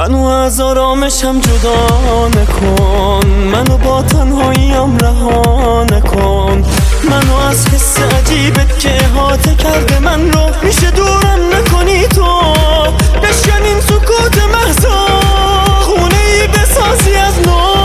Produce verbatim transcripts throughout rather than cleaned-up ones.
منو از آرامشم جدا نکن، منو با تنهاییم رها نکن، منو از حس عجیبت که احاطه کرده من رو میشه دورم نکنی تو. بشکن این سکوت محضا، خونه ای بسازی از نو.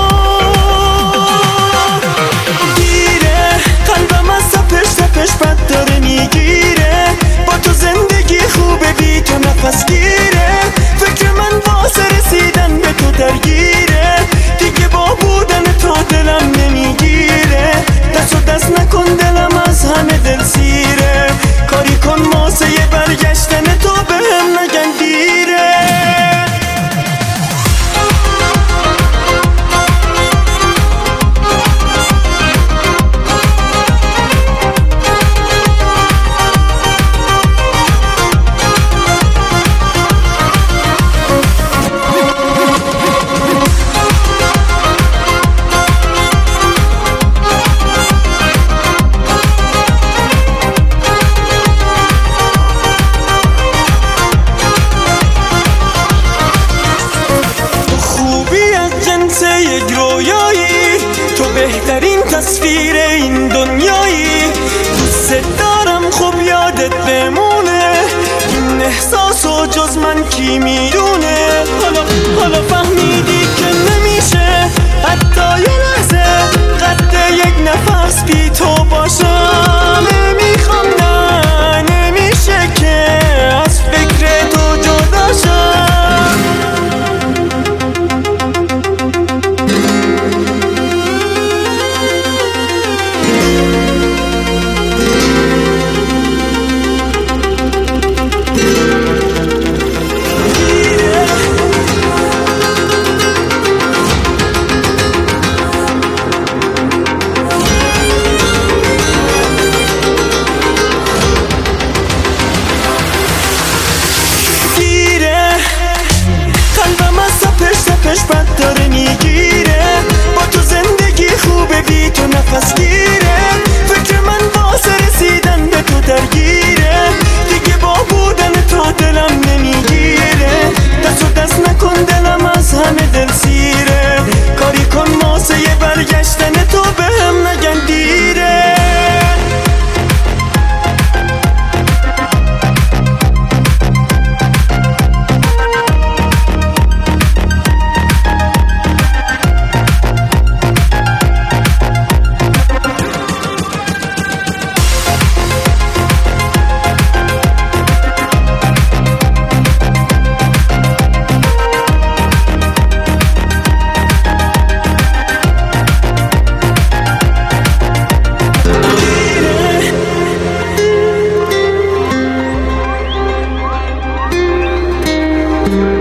دیره قلبم از سپش سپش بد داره میگیره، با تو زندگی خوبه بی تو نفس گیره. فکر من واسه رسیدن به تو درگیره، دیگه با بودن تو دلم نمیگیره. دست و دست نکن دلم از همه دل سیره، کاری کن واسه یه برگشتن تو بهم نگن دیره. یک رویایی تو بهترین تصویر این دنیایی. دوست دارم خوب یادت بمونه، این احساسو جز من کی میدونه. حالا حالا فهمیدی که نمیشه حتی یه لحظه قد یک نفس بی تو باشم. نمیخوام نه نمیشه که از فکر تو جدا شم. سپش بد داره میگیره، با تو زندگی خوبه بی تو نفس گیره. فکر من واسه رسیدن به تو درگیره، دیگه با بودن تو دلم نمیگیره. دست و دست نکن دلم از همه دل سیره، کاری کن واسه یه برگشتن تو بهم نگن دیره. Mm-hmm.